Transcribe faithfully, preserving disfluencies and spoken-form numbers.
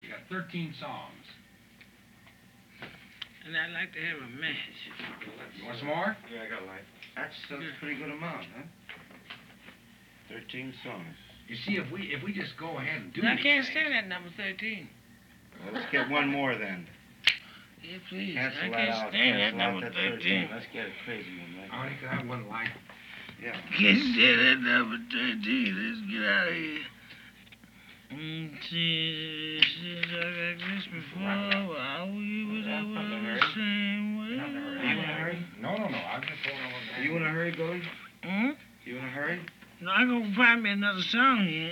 You got thirteen songs. And I'd like to have a match. You want some more? Yeah, I got light. That's a Yeah. pretty good amount, huh? Thirteen songs. You see, if we if we just go ahead and do I these can't things- stand that number thirteen. Well, let's get one more then. Yeah, please. Cancel I that can't out. stand that Cancel out number that thirteen. Let's get a crazy one, I only right? could have one like. Yeah. Can't stand that number thirteen. Let's get out of here. Mm, see, since I got this before, I we was able to the same way. Are you in a hurry? No, no, no. I'm just going over. Are you in a hurry, Billy? Hmm? You in a hurry? No, I'm gonna find me another song here.